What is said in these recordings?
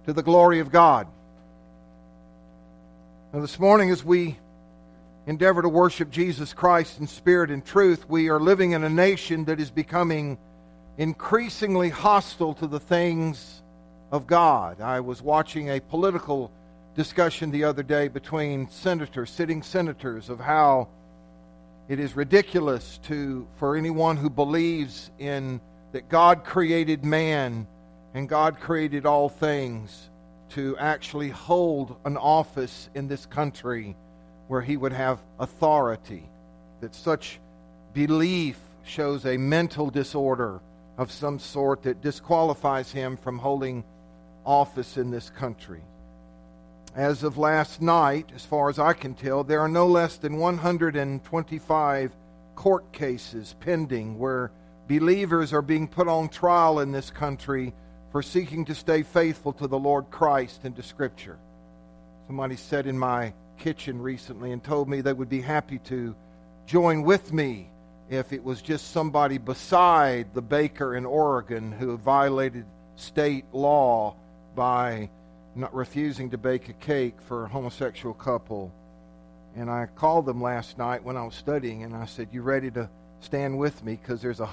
to the glory of God. Now, this morning, as we endeavor to worship Jesus Christ in spirit and truth, we are living in a nation that is becoming increasingly hostile to the things of God. I was watching a political discussion the other day between sitting senators, of how it is ridiculous for anyone who believes in that God created man and God created all things to actually hold an office in this country where he would have authority. That such belief shows a mental disorder of some sort that disqualifies him from holding office in this country. As of last night, as far as I can tell, there are no less than 125 court cases pending where believers are being put on trial in this country for seeking to stay faithful to the Lord Christ and to Scripture. Somebody sat in my kitchen recently and told me they would be happy to join with me if it was just somebody beside the baker in Oregon who violated state law by not refusing to bake a cake for a homosexual couple. And I called them last night when I was studying, and I said, "You ready to stand with me?" Because there's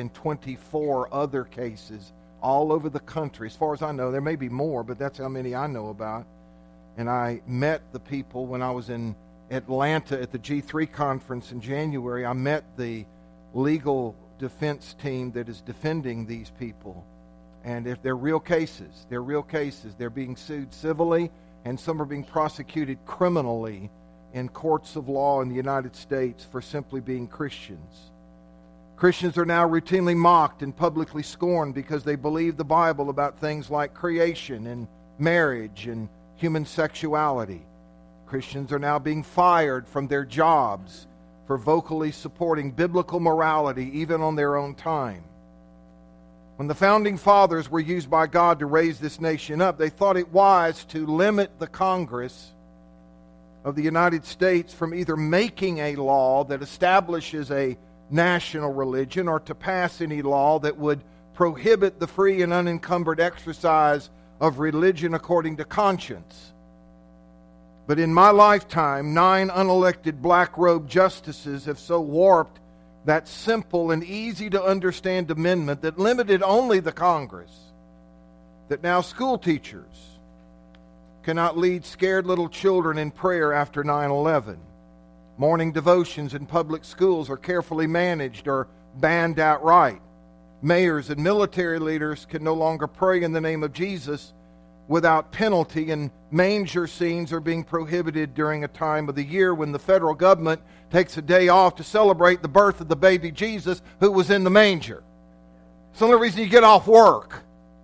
124 other cases all over the country. As far as I know, there may be more, but that's how many I know about. And I met the people when I was in Atlanta at the G3 conference in January. I met the legal defense team that is defending these people. And if they're real cases, they're being sued civilly, and some are being prosecuted criminally in courts of law in the United States for simply being Christians. Christians are now routinely mocked and publicly scorned because they believe the Bible about things like creation and marriage and human sexuality. Christians are now being fired from their jobs for vocally supporting biblical morality even on their own time. When the founding fathers were used by God to raise this nation up, they thought it wise to limit the Congress of the United States from either making a law that establishes a national religion or to pass any law that would prohibit the free and unencumbered exercise of religion according to conscience. But in my lifetime, 9 unelected black-robed justices have so warped that simple and easy-to-understand amendment that limited only the Congress, that now school teachers cannot lead scared little children in prayer after 9/11. Morning devotions in public schools are carefully managed or banned outright. Mayors and military leaders can no longer pray in the name of Jesus without penalty, and manger scenes are being prohibited during a time of the year when the federal government takes a day off to celebrate the birth of the baby Jesus who was in the manger. It's the only reason you get off work.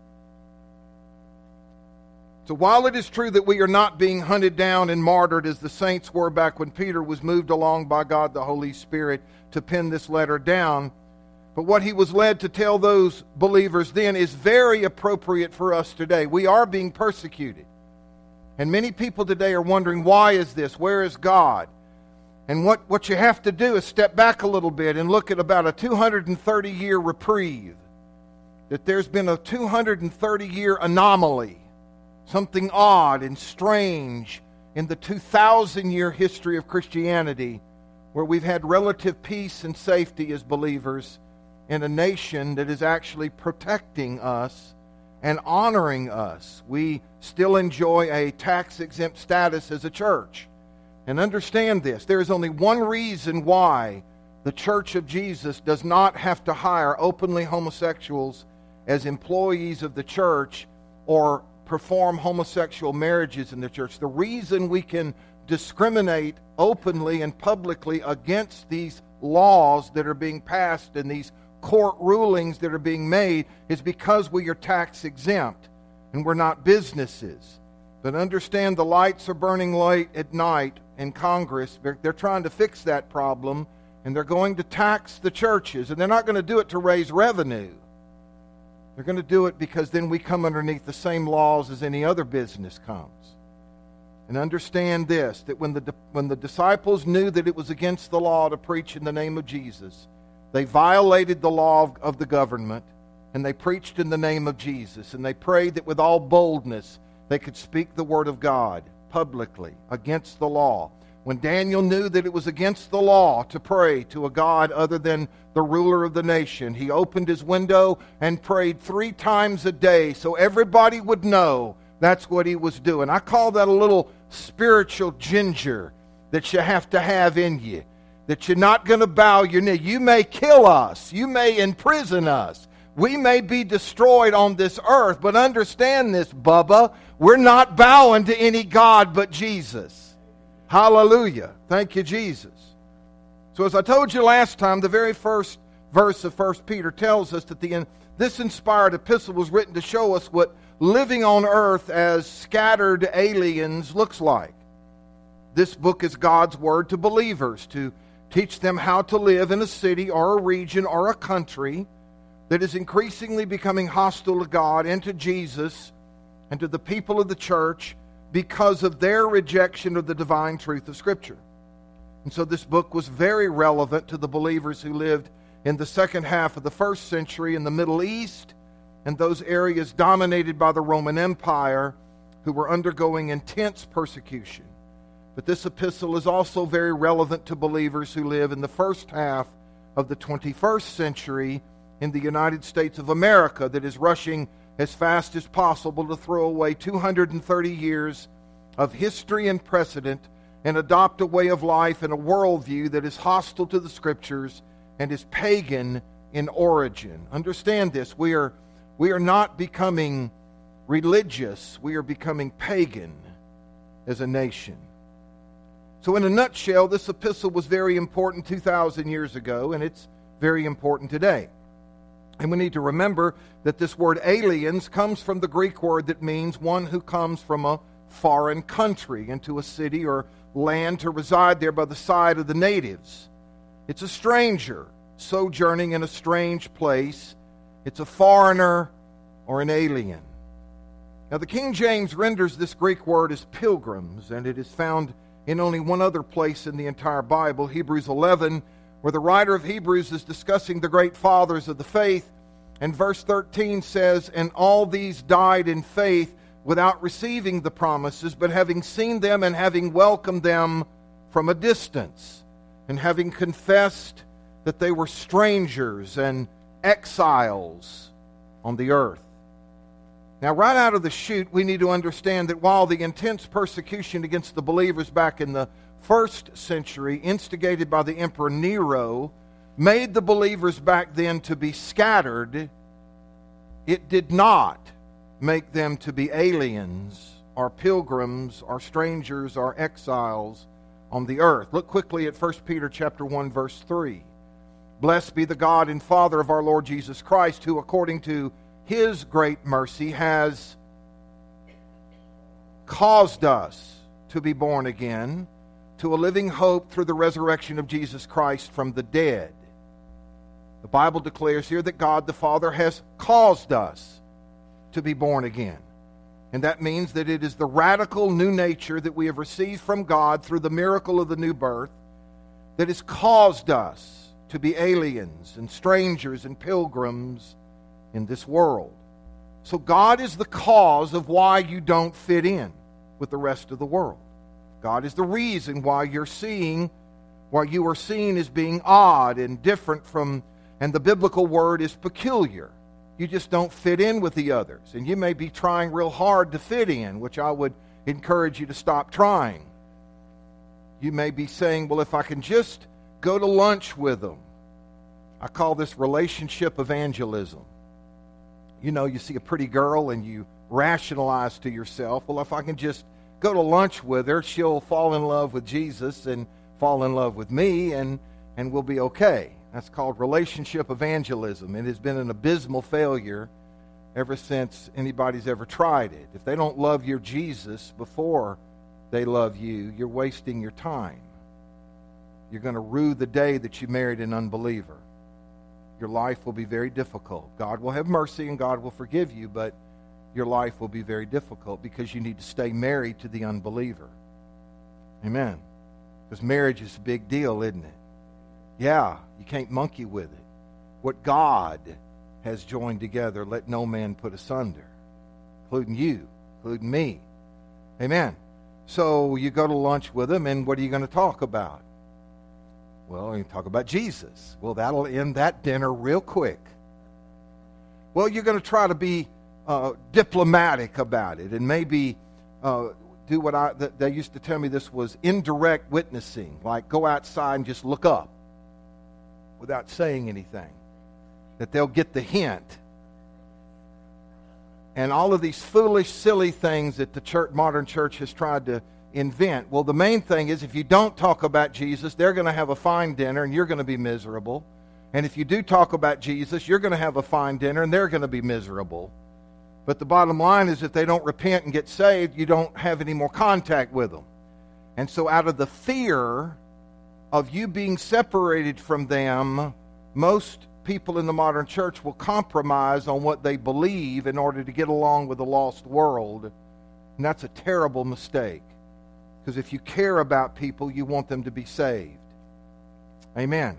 So while it is true that we are not being hunted down and martyred as the saints were back when Peter was moved along by God the Holy Spirit to pen this letter down, but what he was led to tell those believers then is very appropriate for us today. We are being persecuted. And many people today are wondering, why is this? Where is God? And what you have to do is step back a little bit and look at about a 230-year reprieve. That there's been a 230-year anomaly, something odd and strange in the 2,000-year history of Christianity, where we've had relative peace and safety as believers in a nation that is actually protecting us and honoring us. We still enjoy a tax-exempt status as a church. And understand this, there is only one reason why the Church of Jesus does not have to hire openly homosexuals as employees of the church or perform homosexual marriages in the church. The reason we can discriminate openly and publicly against these laws that are being passed and these court rulings that are being made is because we are tax exempt and we're not businesses. But understand, the lights are burning late at night in Congress. They're trying to fix that problem, and they're going to tax the churches. And they're not going to do it to raise revenue. They're going to do it because then we come underneath the same laws as any other business comes. And understand this, that when the disciples knew that it was against the law to preach in the name of Jesus, they violated the law of the government, and they preached in the name of Jesus, and they prayed that with all boldness They could speak the word of God publicly against the law. When Daniel knew that it was against the law to pray to a God other than the ruler of the nation, he opened his window and prayed 3 times a day so everybody would know that's what he was doing. I call that a little spiritual ginger that you have to have in you, that you're not going to bow your knee. You may kill us. You may imprison us. We may be destroyed on this earth, but understand this, Bubba. We're not bowing to any God but Jesus. Hallelujah. Thank you, Jesus. So as I told you last time, the very first verse of 1 Peter tells us that this inspired epistle was written to show us what living on earth as scattered aliens looks like. This book is God's word to believers to teach them how to live in a city or a region or a country that is increasingly becoming hostile to God and to Jesus and to the people of the church because of their rejection of the divine truth of Scripture. And so this book was very relevant to the believers who lived in the second half of the first century in the Middle East and those areas dominated by the Roman Empire who were undergoing intense persecution. But this epistle is also very relevant to believers who live in the first half of the 21st century in the United States of America that is rushing as fast as possible to throw away 230 years of history and precedent and adopt a way of life and a worldview that is hostile to the Scriptures and is pagan in origin. Understand this. We are not becoming religious. We are becoming pagan as a nation. So in a nutshell, this epistle was very important 2,000 years ago, and it's very important today. And we need to remember that this word aliens comes from the Greek word that means one who comes from a foreign country into a city or land to reside there by the side of the natives. It's a stranger sojourning in a strange place. It's a foreigner or an alien. Now the King James renders this Greek word as pilgrims, and it is found in only one other place in the entire Bible, Hebrews 11, where the writer of Hebrews is discussing the great fathers of the faith. And verse 13 says, "And all these died in faith without receiving the promises, but having seen them and having welcomed them from a distance, and having confessed that they were strangers and exiles on the earth." Now, right out of the chute, we need to understand that while the intense persecution against the believers back in the first century, instigated by the Emperor Nero, made the believers back then to be scattered, it did not make them to be aliens or pilgrims or strangers or exiles on the earth. Look quickly at 1 Peter chapter 1, verse 3. "Blessed be the God and Father of our Lord Jesus Christ, who according to His great mercy has caused us to be born again to a living hope through the resurrection of Jesus Christ from the dead." The Bible declares here that God the Father has caused us to be born again. And that means that it is the radical new nature that we have received from God through the miracle of the new birth that has caused us to be aliens and strangers and pilgrims in this world. So God is the cause of why you don't fit in with the rest of the world. God is the reason why you are seen as being odd and different from, and the biblical word is peculiar. You just don't fit in with the others. And you may be trying real hard to fit in, which I would encourage you to stop trying. You may be saying, well, if I can just go to lunch with them. I call this relationship evangelism. You know, you see a pretty girl and you rationalize to yourself, well, if I can just go to lunch with her, she'll fall in love with Jesus and fall in love with me, and we'll be okay. That's called relationship evangelism. It has been an abysmal failure ever since anybody's ever tried it. If they don't love your Jesus before they love you, you're wasting your time. You're going to rue the day that you married an unbeliever. Your life will be very difficult. God will have mercy and God will forgive you, but your life will be very difficult because you need to stay married to the unbeliever. Amen. Because marriage is a big deal, isn't it? Yeah, you can't monkey with it. What God has joined together, let no man put asunder, including you, including me. Amen. So you go to lunch with them, and what are you going to talk about? Well, you talk about Jesus. Well, that'll end that dinner real quick. Well, you're going to try to be diplomatic about it, and maybe do what they used to tell me this was indirect witnessing, like go outside and just look up without saying anything, that they'll get the hint. And all of these foolish, silly things that the modern church has tried to invent. Well, the main thing is if you don't talk about Jesus, they're going to have a fine dinner and you're going to be miserable. And if you do talk about Jesus, you're going to have a fine dinner and they're going to be miserable. But the bottom line is if they don't repent and get saved, you don't have any more contact with them. And so out of the fear of you being separated from them, most people in the modern church will compromise on what they believe in order to get along with the lost world. And that's a terrible mistake. Because if you care about people, you want them to be saved. Amen.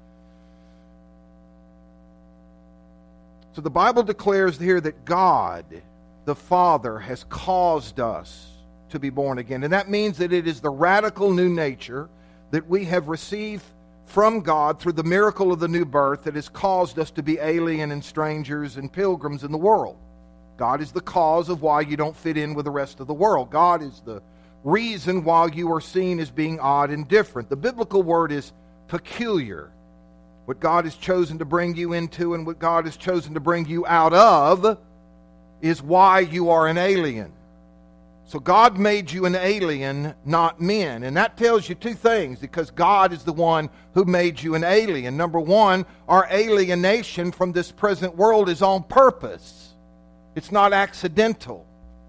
So the Bible declares here that God, the Father, has caused us to be born again. And that means that it is the radical new nature that we have received from God through the miracle of the new birth that has caused us to be alien and strangers and pilgrims in the world. God is the cause of why you don't fit in with the rest of the world. God is the reason why you are seen as being odd and different. The biblical word is peculiar. What God has chosen to bring you into and what God has chosen to bring you out of is why you are an alien. So God made you an alien, not men. And that tells you two things, because God is the one who made you an alien. Number one, our alienation from this present world is on purpose. It's not accidental.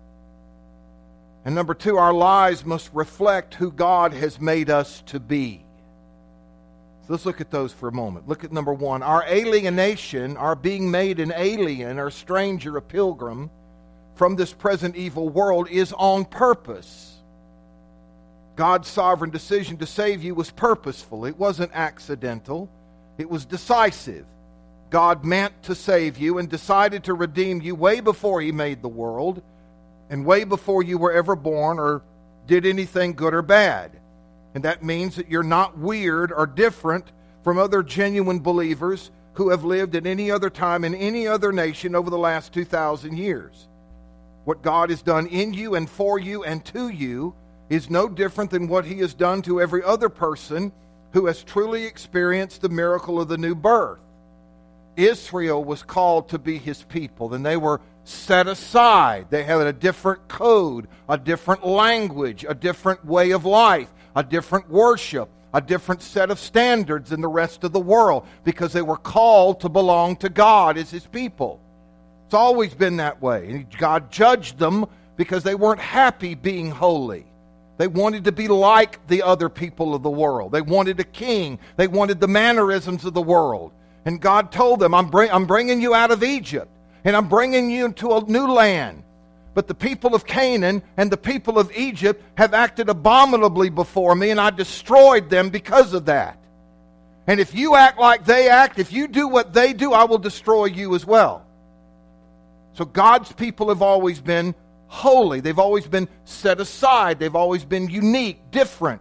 And number two, our lives must reflect who God has made us to be. So let's look at those for a moment. Look at number one. Our alienation, our being made an alien, or a stranger, a pilgrim, from this present evil world is on purpose. God's sovereign decision to save you was purposeful. It wasn't accidental. It was decisive. God meant to save you and decided to redeem you way before He made the world and way before you were ever born or did anything good or bad. And that means that you're not weird or different from other genuine believers who have lived at any other time in any other nation over the last 2,000 years. What God has done in you and for you and to you is no different than what He has done to every other person who has truly experienced the miracle of the new birth. Israel was called to be His people, and they were set aside. They had a different code, a different language, a different way of life, a different worship, a different set of standards than the rest of the world, because they were called to belong to God as His people. It's always been that way. And God judged them because they weren't happy being holy. They wanted to be like the other people of the world. They wanted a king. They wanted the mannerisms of the world. And God told them, I'm bringing you out of Egypt, and I'm bringing you into a new land. But the people of Canaan and the people of Egypt have acted abominably before me, and I destroyed them because of that. And if you act like they act, if you do what they do, I will destroy you as well. So God's people have always been holy. They've always been set aside. They've always been unique, different,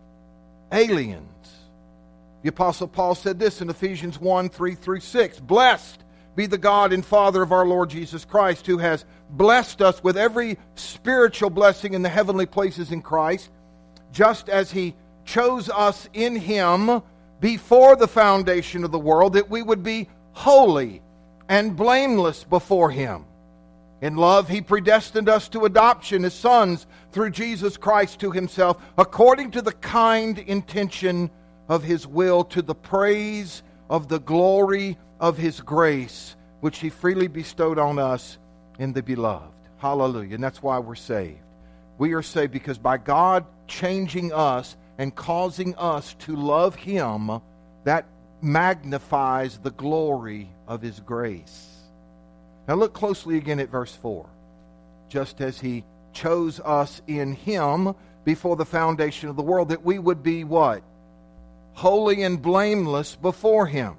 aliens. The Apostle Paul said this in Ephesians 1, 3 through 6. Blessed be the God and Father of our Lord Jesus Christ, who has blessed us with every spiritual blessing in the heavenly places in Christ, just as He chose us in Him before the foundation of the world, that we would be holy and blameless before Him. In love, He predestined us to adoption as sons through Jesus Christ to Himself, according to the kind intention of His will, to the praise of the glory of His grace, which He freely bestowed on us in the Beloved. Hallelujah. And that's why we're saved. We are saved because by God changing us and causing us to love Him, that magnifies the glory of His grace. Now look closely again at verse 4. Just as He chose us in Him before the foundation of the world, that we would be what? Holy and blameless before Him.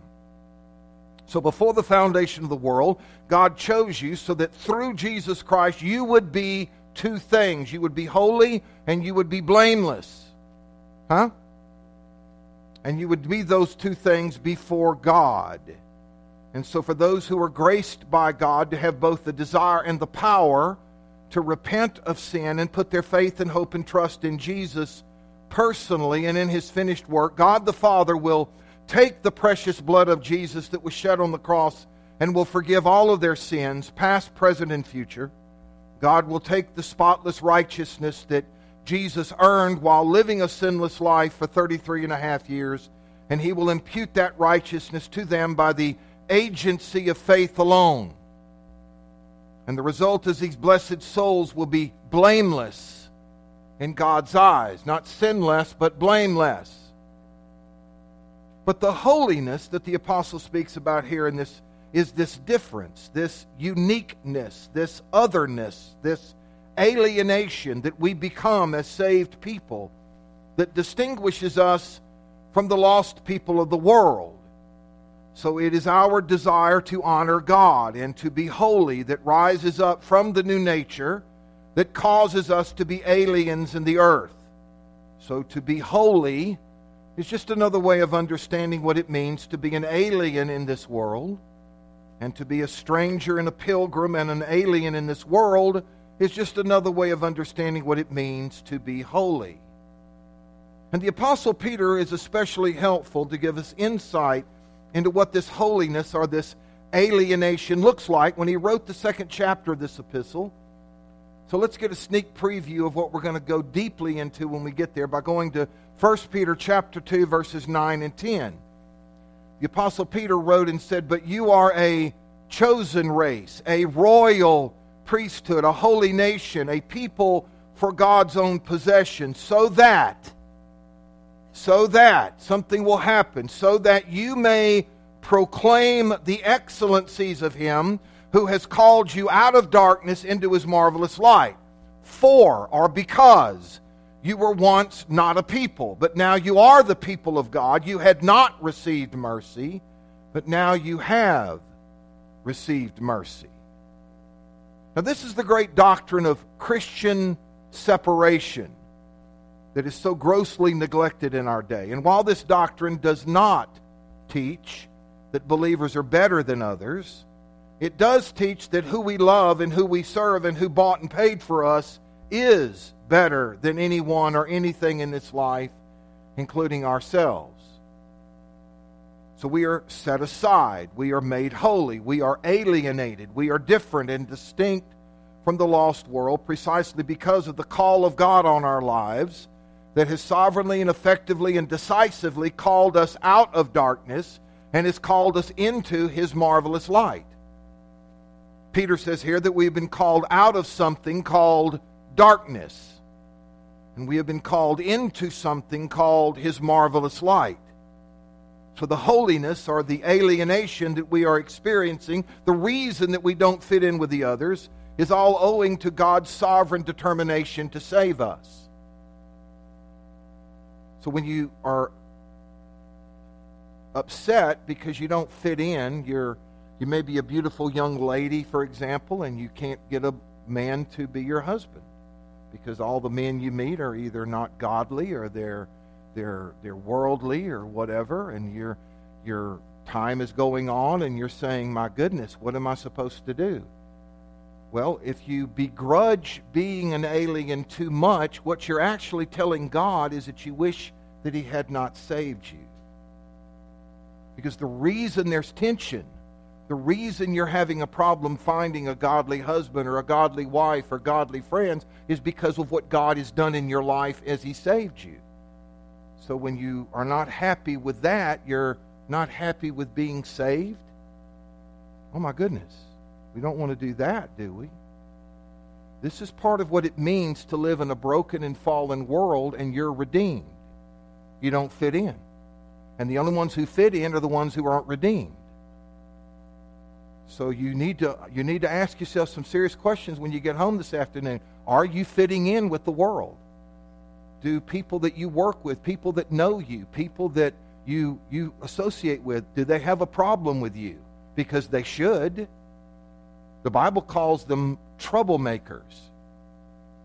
So before the foundation of the world, God chose you so that through Jesus Christ you would be two things. You would be holy and you would be blameless. Huh? And you would be those two things before God. And so for those who are graced by God to have both the desire and the power to repent of sin and put their faith and hope and trust in Jesus personally and in His finished work, God the Father will take the precious blood of Jesus that was shed on the cross and will forgive all of their sins, past, present, and future. God will take the spotless righteousness that Jesus earned while living a sinless life for 33 and a half years, and He will impute that righteousness to them by the agency of faith alone. And the result is these blessed souls will be blameless in God's eyes. Not sinless, but blameless. But the holiness that the apostle speaks about here in this is this difference, this uniqueness, this otherness, this alienation that we become as saved people that distinguishes us from the lost people of the world. So it is our desire to honor God and to be holy that rises up from the new nature that causes us to be aliens in the earth. So to be holy is just another way of understanding what it means to be an alien in this world. And to be a stranger and a pilgrim and an alien in this world is just another way of understanding what it means to be holy. And the Apostle Peter is especially helpful to give us insight into what this holiness or this alienation looks like when he wrote the second chapter of this epistle. So let's get a sneak preview of what we're going to go deeply into when we get there by going to 1 Peter chapter 2, verses 9 and 10. The Apostle Peter wrote and said, "But you are a chosen race, a royal priesthood, a holy nation, a people for God's own possession, so that something will happen, so that you may proclaim the excellencies of Him who has called you out of darkness into His marvelous light. For, or because, you were once not a people, but now you are the people of God. You had not received mercy, but now you have received mercy." Now this is the great doctrine of Christian separation that is so grossly neglected in our day. And while this doctrine does not teach that believers are better than others, it does teach that who we love and who we serve and who bought and paid for us is better than anyone or anything in this life, including ourselves. So we are set aside. We are made holy. We are alienated. We are different and distinct from the lost world precisely because of the call of God on our lives that has sovereignly and effectively and decisively called us out of darkness and has called us into His marvelous light. Peter says here that we have been called out of something called darkness, and we have been called into something called His marvelous light. So the holiness or the alienation that we are experiencing, the reason that we don't fit in with the others, is all owing to God's sovereign determination to save us. So when you are upset because you don't fit in, you may be a beautiful young lady, for example, and you can't get a man to be your husband because all the men you meet are either not godly or they're worldly or whatever, and your time is going on and you're saying, "My goodness, what am I supposed to do?" Well, if you begrudge being an alien too much, what you're actually telling God is that you wish that He had not saved you. Because the reason there's tension, the reason you're having a problem finding a godly husband or a godly wife or godly friends is because of what God has done in your life as He saved you. So when you are not happy with that, you're not happy with being saved. Oh my goodness. We don't want to do that, do we? This is part of what it means to live in a broken and fallen world, and you're redeemed. You don't fit in. And the only ones who fit in are the ones who aren't redeemed. So you need to ask yourself some serious questions when you get home this afternoon. Are you fitting in with the world? Do people that you work with, people that know you, people that you associate with, do they have a problem with you? Because they should. The Bible calls them troublemakers.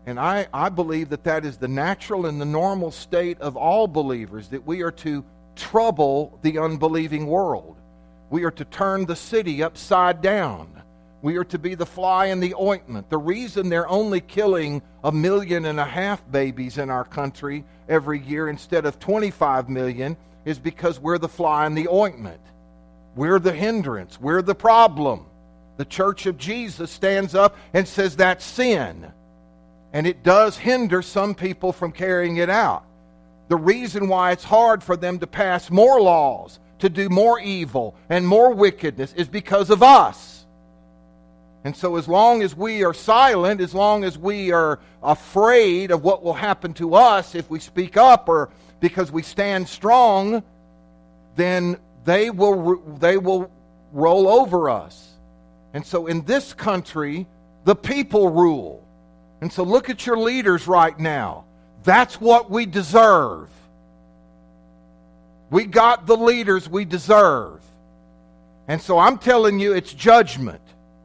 And I believe that that is the natural and the normal state of all believers, that we are to trouble the unbelieving world. We are to turn the city upside down. We are to be the fly in the ointment. The reason they're only killing 1.5 million babies in our country every year instead of 25 million is because we're the fly in the ointment. We're the hindrance. We're the problem. The Church of Jesus stands up and says that's sin. And it does hinder some people from carrying it out. The reason why it's hard for them to pass more laws, to do more evil and more wickedness, is because of us. And so as long as we are silent, as long as we are afraid of what will happen to us if we speak up or because we stand strong, then they will roll over us. And so in this country, the people rule. And so look at your leaders right now. That's what we deserve. We got the leaders we deserve. And so I'm telling you, it's judgment.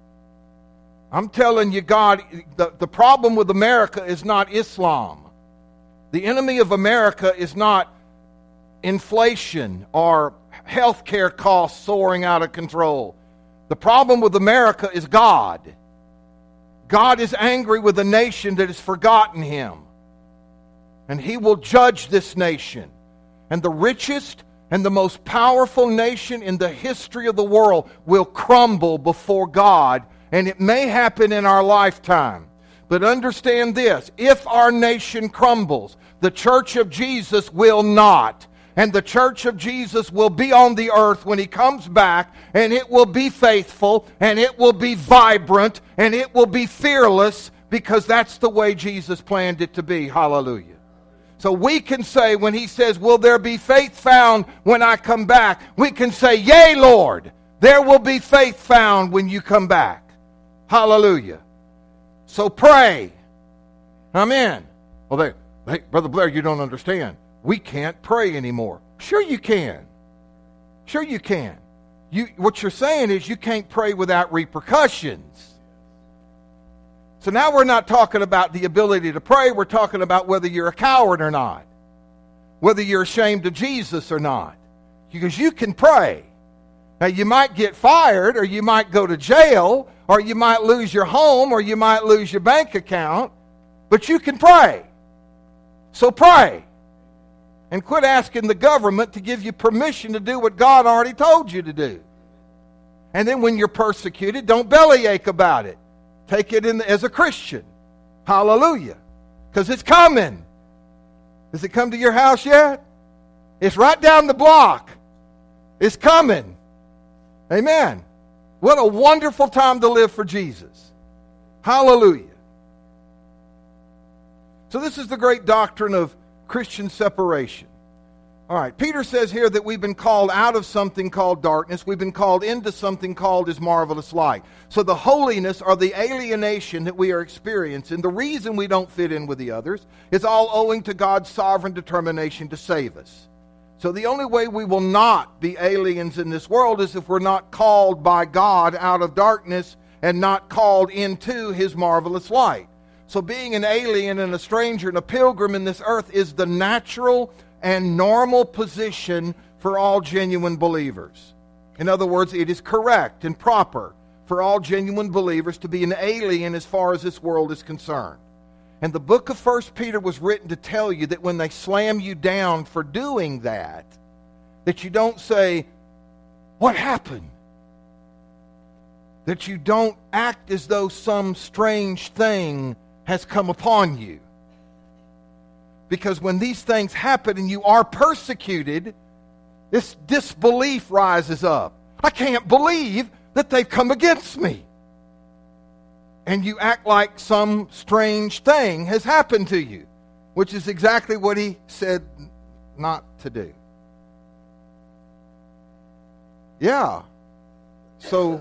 I'm telling you, God, the problem with America is not Islam. The enemy of America is not inflation or health care costs soaring out of control. The problem with America is God. God is angry with a nation that has forgotten Him. And He will judge this nation. And the richest and the most powerful nation in the history of the world will crumble before God. And it may happen in our lifetime. But understand this, if our nation crumbles, the Church of Jesus will not. And the Church of Jesus will be on the earth when He comes back, and it will be faithful, and it will be vibrant, and it will be fearless, because that's the way Jesus planned it to be. Hallelujah. So we can say, when He says, will there be faith found when I come back? We can say, yea, Lord, there will be faith found when you come back. Hallelujah. So pray. Amen. Well, Brother Blair, you don't understand. We can't pray anymore. Sure you can. Sure you can. What you're saying is you can't pray without repercussions. So now we're not talking about the ability to pray. We're talking about whether you're a coward or not. Whether you're ashamed of Jesus or not. Because you can pray. Now you might get fired, or you might go to jail, or you might lose your home, or you might lose your bank account. But you can pray. So pray. And quit asking the government to give you permission to do what God already told you to do. And then when you're persecuted, don't bellyache about it. Take it in as a Christian. Hallelujah. Because it's coming. Has it come to your house yet? It's right down the block. It's coming. Amen. What a wonderful time to live for Jesus. Hallelujah. So this is the great doctrine of Christian separation. All right, Peter says here that we've been called out of something called darkness. We've been called into something called His marvelous light. So the holiness or the alienation that we are experiencing, the reason we don't fit in with the others, is all owing to God's sovereign determination to save us. So the only way we will not be aliens in this world is if we're not called by God out of darkness and not called into His marvelous light. So being an alien and a stranger and a pilgrim in this earth is the natural and normal position for all genuine believers. In other words, it is correct and proper for all genuine believers to be an alien as far as this world is concerned. And the book of 1 Peter was written to tell you that when they slam you down for doing that you don't say, what happened? That you don't act as though some strange thing has come upon you. Because when these things happen and you are persecuted, this disbelief rises up. I can't believe that they've come against me. And you act like some strange thing has happened to you, which is exactly what he said not to do. Yeah. So,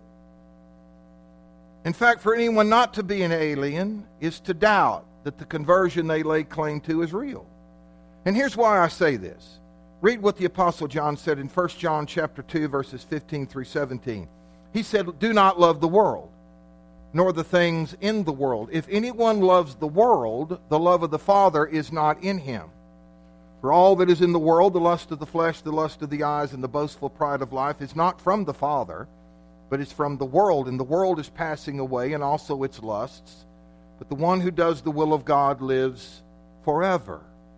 in fact, for anyone not to be an alien is to doubt that the conversion they lay claim to is real. And here's why I say this. Read what the Apostle John said in 1 John chapter 2, verses 15 through 17. He said, do not love the world, nor the things in the world. If anyone loves the world, the love of the Father is not in him. For all that is in the world, the lust of the flesh, the lust of the eyes, and the boastful pride of life, is not from the Father, but is from the world. And the world is passing away, and also its lusts. But the one who does the will of God lives forever.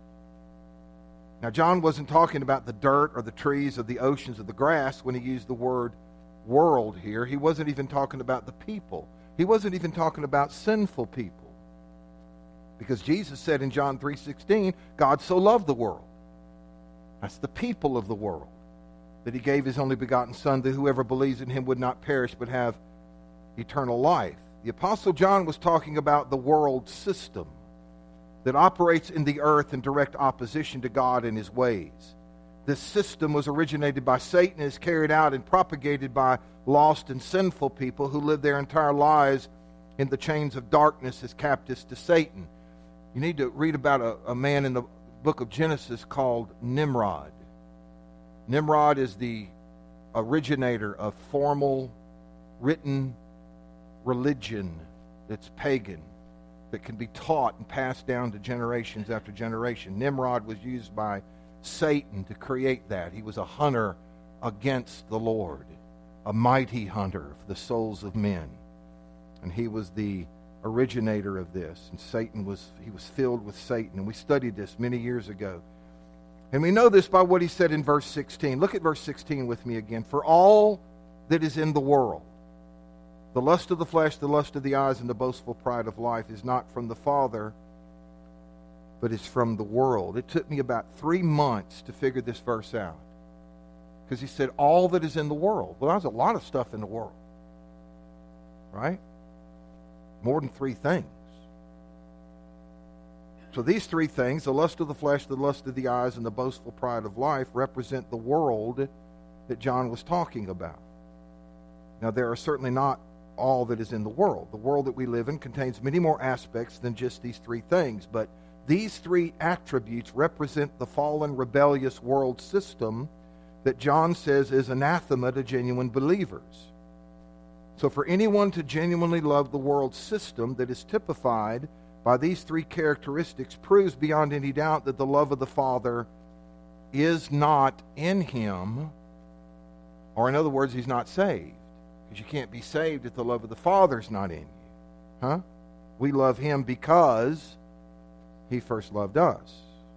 Now, John wasn't talking about the dirt or the trees or the oceans or the grass when he used the word world here. He wasn't even talking about the people. He wasn't even talking about sinful people. Because Jesus said in John 3:16, God so loved the world. That's the people of the world. That he gave his only begotten Son, that whoever believes in him would not perish but have eternal life. The Apostle John was talking about the world system that operates in the earth in direct opposition to God and his ways. This system was originated by Satan and is carried out and propagated by lost and sinful people who live their entire lives in the chains of darkness as captives to Satan. You need to read about a man in the book of Genesis called Nimrod. Nimrod is the originator of formal, written religion that's pagan, that can be taught and passed down to generations after generation. Nimrod was used by Satan to create that. He was a hunter against the Lord, a mighty hunter for the souls of men. And he was the originator of this. And he was filled with Satan. And we studied this many years ago. And we know this by what he said in verse 16. Look at verse 16 with me again. For all that is in the world, the lust of the flesh, the lust of the eyes, and the boastful pride of life is not from the Father, but is from the world. It took me about 3 months to figure this verse out. Because he said, all that is in the world. Well, there's a lot of stuff in the world. Right? More than 3 things. So these 3 things, the lust of the flesh, the lust of the eyes, and the boastful pride of life, represent the world that John was talking about. Now, there are certainly not all that is in the world. The world that we live in contains many more aspects than just these 3 things, but these 3 attributes represent the fallen, rebellious world system that John says is anathema to genuine believers. So for anyone to genuinely love the world system that is typified by these 3 characteristics proves beyond any doubt that the love of the Father is not in him, or in other words, he's not saved. Because you can't be saved if the love of the Father is not in you. Huh? We love him because he first loved us.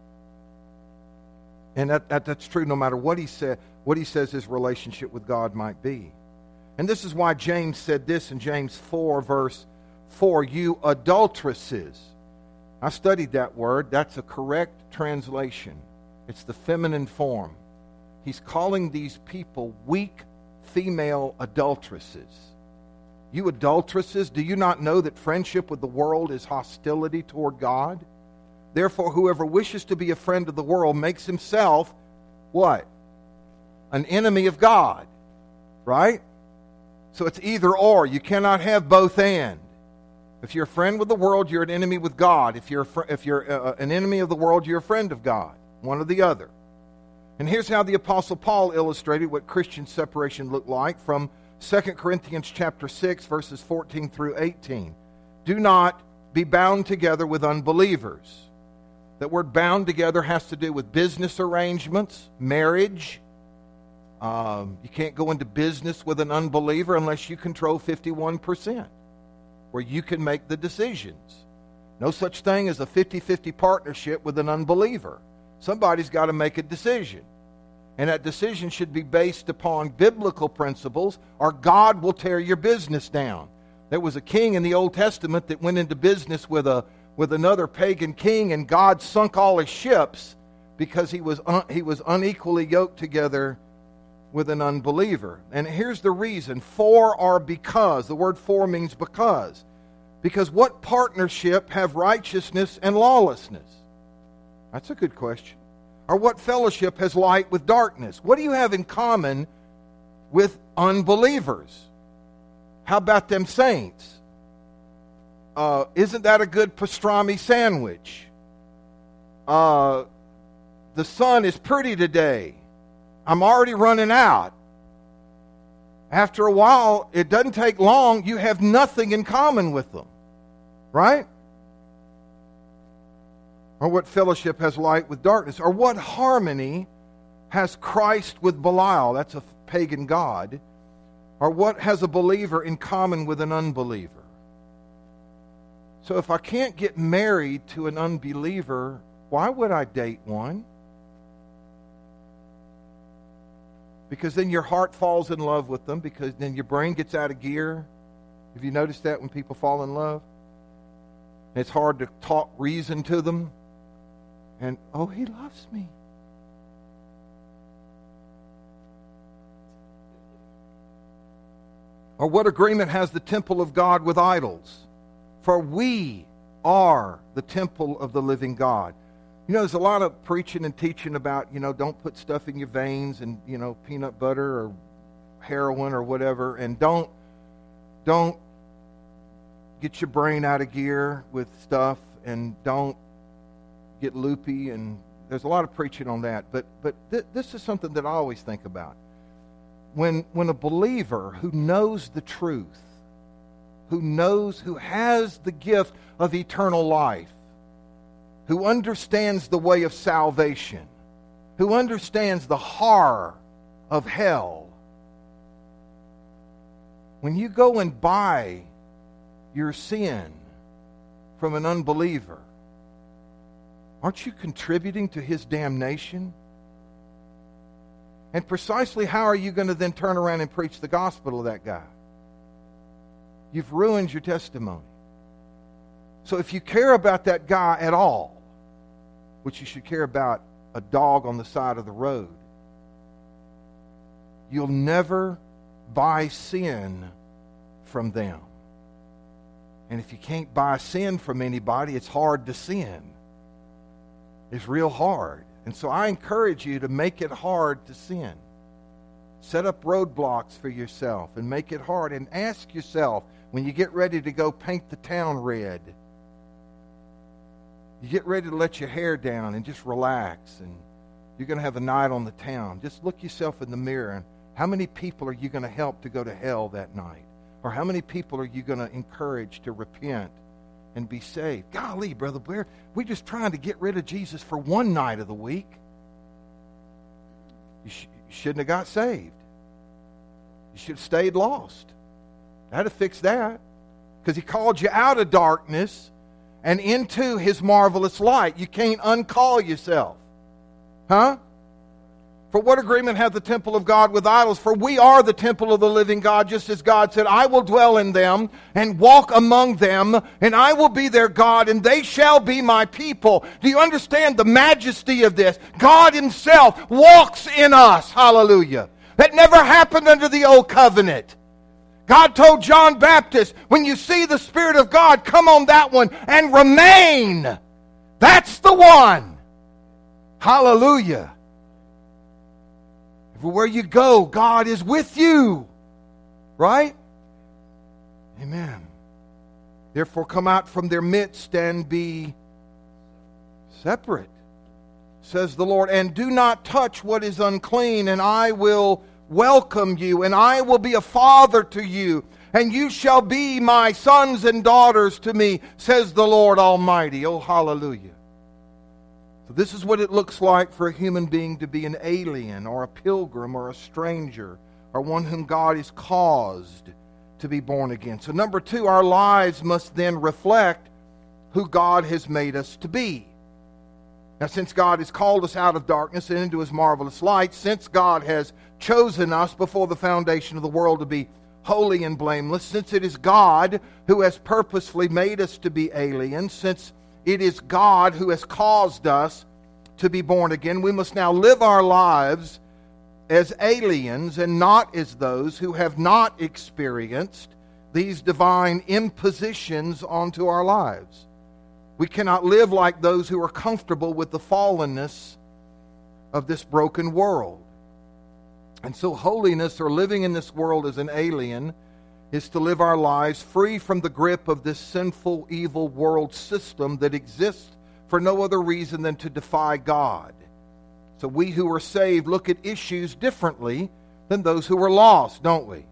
And that's true no matter what he says his relationship with God might be. And this is why James said this in James 4, verse 4, you adulteresses. I studied that word. That's a correct translation. It's the feminine form. He's calling these people weak female adulteresses. You adulteresses, do you not know that friendship with the world is hostility toward God? Therefore, whoever wishes to be a friend of the world makes himself, what? An enemy of God. Right? So it's either or. You cannot have both and. If you're a friend with the world, you're an enemy with God. If you're an enemy of the world, you're a friend of God. One or the other. And here's how the Apostle Paul illustrated what Christian separation looked like from 2 Corinthians chapter 6, verses 14 through 18. Do not be bound together with unbelievers. That word bound together has to do with business arrangements, marriage. You can't go into business with an unbeliever unless you control 51%, where you can make the decisions. No such thing as a 50-50 partnership with an unbeliever. Somebody's got to make a decision. And that decision should be based upon biblical principles, or God will tear your business down. There was a king in the Old Testament that went into business with another pagan king, and God sunk all his ships because he was unequally yoked together with an unbeliever. And here's the reason. For or because. The word for means because. Because what partnership have righteousness and lawlessness? That's a good question. Or what fellowship has light with darkness? What do you have in common with unbelievers? How about them saints? Isn't that a good pastrami sandwich? The sun is pretty today. I'm already running out. after a while, it doesn't take long, you have nothing in common with them. Right? Or what fellowship has light with darkness? Or what harmony has Christ with Belial? That's a pagan god. Or what has a believer in common with an unbeliever? So if I can't get married to an unbeliever, why would I date one? Because then your heart falls in love with them, because then your brain gets out of gear. Have you noticed that when people fall in love? It's hard to talk reason to them. And, oh, he loves me. Or what agreement has the temple of God with idols? For we are the temple of the living God. You know, there's a lot of preaching and teaching about, don't put stuff in your veins and, peanut butter or heroin or whatever. And don't get your brain out of gear with stuff, and don't get loopy. And there's a lot of preaching on that. But this is something that I always think about. When a believer who knows the truth, who has the gift of eternal life, who understands the way of salvation, who understands the horror of hell, when you go and buy your sin from an unbeliever, aren't you contributing to his damnation? And precisely how are you going to then turn around and preach the gospel to that guy? You've ruined your testimony. So if you care about that guy at all, which you should care about a dog on the side of the road, you'll never buy sin from them. And if you can't buy sin from anybody, it's hard to sin. It's real hard. And so I encourage you to make it hard to sin. Set up roadblocks for yourself and make it hard. And ask yourself, when you get ready to go paint the town red, you get ready to let your hair down and just relax, and you're going to have a night on the town, just look yourself in the mirror and how many people are you going to help to go to hell that night? Or how many people are you going to encourage to repent and be saved? Golly, Brother Blair, we're just trying to get rid of Jesus for one night of the week. You shouldn't have got saved. You should have stayed lost. That'd have fixed that. Because he called you out of darkness and into his marvelous light. You can't uncall yourself. Huh? For what agreement hath the temple of God with idols? For we are the temple of the living God, just as God said, I will dwell in them and walk among them, and I will be their God, and they shall be my people. Do you understand the majesty of this? God himself walks in us. Hallelujah. That never happened under the old covenant. God told John Baptist, when you see the Spirit of God, come on that one and remain. That's the one. Hallelujah. Where you go, God is with you. Right? Amen. Therefore come out from their midst and be separate, says the Lord, and do not touch what is unclean, and I will welcome you, and I will be a father to you, and you shall be my sons and daughters to me, says the Lord Almighty. Oh, hallelujah. So this is what it looks like for a human being to be an alien or a pilgrim or a stranger or one whom God has caused to be born again. So number two, our lives must then reflect who God has made us to be. Now, since God has called us out of darkness and into his marvelous light, since God has chosen us before the foundation of the world to be holy and blameless, since it is God who has purposefully made us to be aliens, since it is God who has caused us to be born again, we must now live our lives as aliens and not as those who have not experienced these divine impositions onto our lives. We cannot live like those who are comfortable with the fallenness of this broken world. And so holiness, or living in this world as an alien, is to live our lives free from the grip of this sinful, evil world system that exists for no other reason than to defy God. So we who are saved look at issues differently than those who are lost, don't we?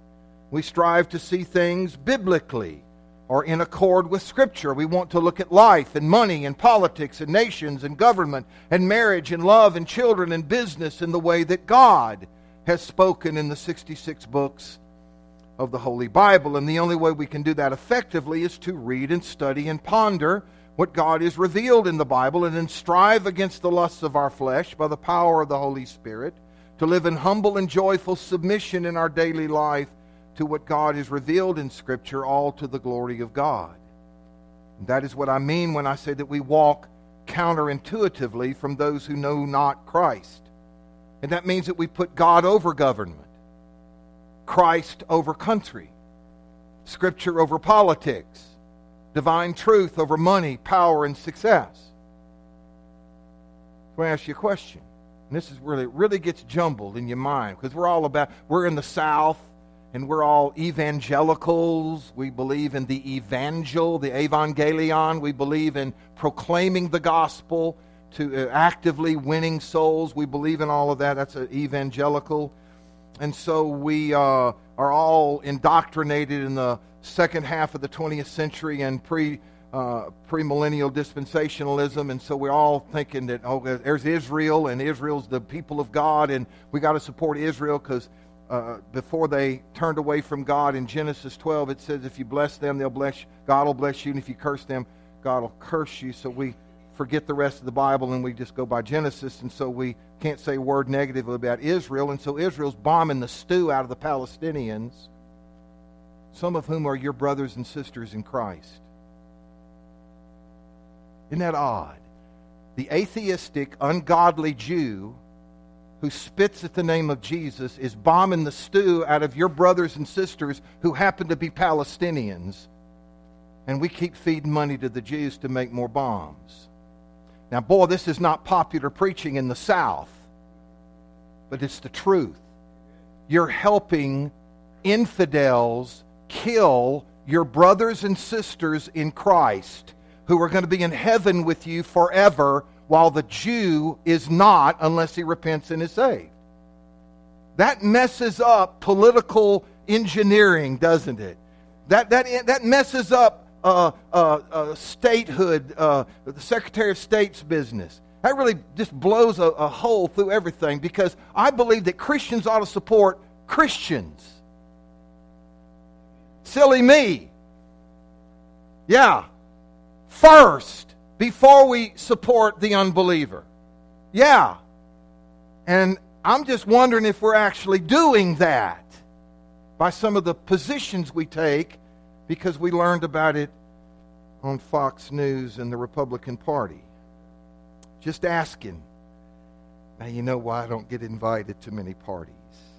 We strive to see things biblically or in accord with Scripture. We want to look at life and money and politics and nations and government and marriage and love and children and business in the way that God has spoken in the 66 books of the Holy Bible. And the only way we can do that effectively is to read and study and ponder what God has revealed in the Bible, and then strive against the lusts of our flesh by the power of the Holy Spirit, to live in humble and joyful submission in our daily life to what God has revealed in Scripture, all to the glory of God. And that is what I mean when I say that we walk counterintuitively from those who know not Christ. And that means that we put God over government, Christ over country, Scripture over politics, divine truth over money, power, and success. So I ask you a question. And this is where it really gets jumbled in your mind, because we're in the South, and we're all evangelicals. We believe in the evangelion. We believe in proclaiming the gospel, to actively winning souls. We believe in all of that. That's an evangelical. And so we are all indoctrinated in the second half of the 20th century and premillennial dispensationalism, and so we're all thinking that, oh, there's Israel, and Israel's the people of God, and we got to support Israel because before they turned away from God in Genesis 12, it says if you bless them, God will bless you, and if you curse them, God will curse you. So we forget the rest of the Bible and we just go by Genesis, and so we can't say a word negative about Israel, and so Israel's bombing the stew out of the Palestinians, some of whom are your brothers and sisters in Christ. Isn't that odd? The atheistic, ungodly Jew who spits at the name of Jesus is bombing the stew out of your brothers and sisters who happen to be Palestinians, and we keep feeding money to the Jews to make more bombs. Now, boy, this is not popular preaching in the South, but it's the truth. You're helping infidels kill your brothers and sisters in Christ who are going to be in heaven with you forever, while the Jew is not unless he repents and is saved. That messes up political engineering, doesn't it? That messes up statehood, the Secretary of State's business. That really just blows a hole through everything, because I believe that Christians ought to support Christians. Silly me. Yeah. First, before we support the unbeliever. Yeah. And I'm just wondering if we're actually doing that by some of the positions we take, because we learned about it on Fox News and the Republican Party. Just asking. Now you know why I don't get invited to many parties.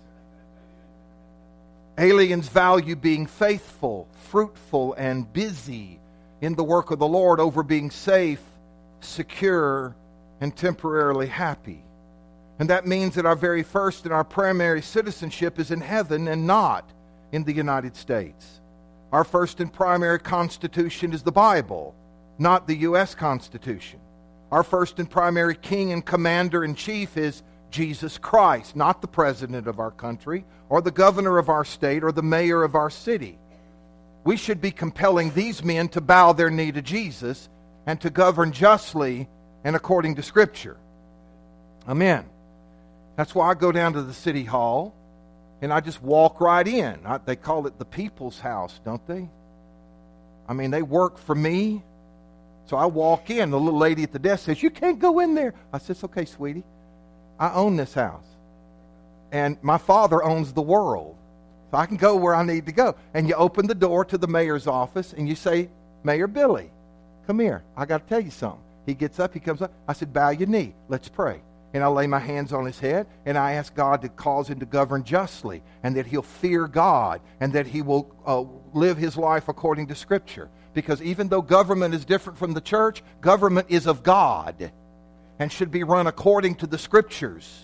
Aliens value being faithful, fruitful, and busy in the work of the Lord over being safe, secure, and temporarily happy. And that means that our very first and our primary citizenship is in heaven and not in the United States. Our first and primary constitution is the Bible, not the U.S. Constitution. Our first and primary king and commander-in-chief is Jesus Christ, not the president of our country or the governor of our state or the mayor of our city. We should be compelling these men to bow their knee to Jesus and to govern justly and according to Scripture. Amen. That's why I go down to the city hall and I just walk right in. They call it the people's house, don't they? I mean, they work for me. So I walk in. The little lady at the desk says, "You can't go in there." I said, "It's okay, sweetie. I own this house. And my Father owns the world. So I can go where I need to go." And you open the door to the mayor's office and you say, "Mayor Billy, come here. I got to tell you something." He gets up, he comes up. I said, "Bow your knee. Let's pray." And I lay my hands on his head and I ask God to cause him to govern justly, and that he'll fear God, and that he will live his life according to Scripture. Because even though government is different from the church, government is of God and should be run according to the Scriptures.